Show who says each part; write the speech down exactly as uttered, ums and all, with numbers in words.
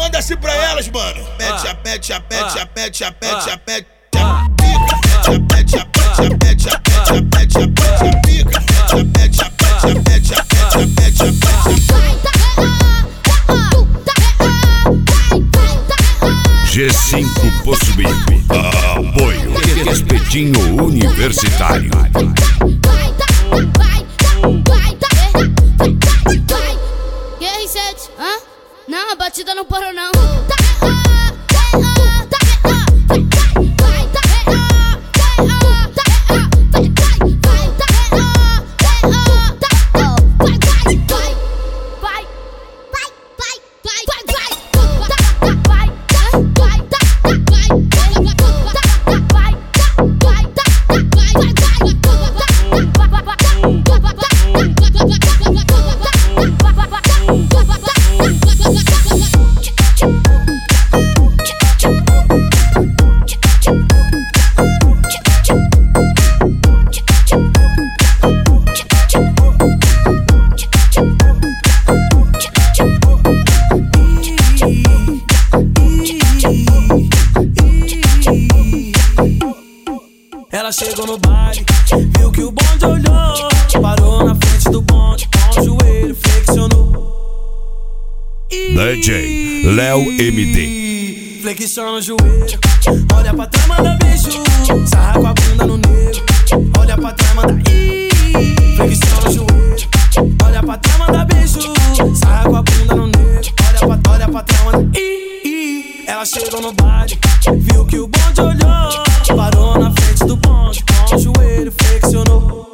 Speaker 1: Manda assim pra elas, mano. Mete a pete, a pete, a pete, a pete, a pete, a pica. Mete a pete, a pete, a pete, a pete, a pete, a pica. Mete a pete, a pete, a pete, a pete, a pete, a
Speaker 2: G cinco Possibility. Apoio Espetinho Universitário.
Speaker 3: E R sete, hã? Não, a batida não parou não.
Speaker 4: Ela chegou no baile, viu que o bonde olhou, parou na frente do bonde, com o joelho flexionou.
Speaker 2: D J Léo M D.
Speaker 4: Flexiona o joelho, olha pra trás, manda beijo, sarra com a bunda no negro, olha pra trás, manda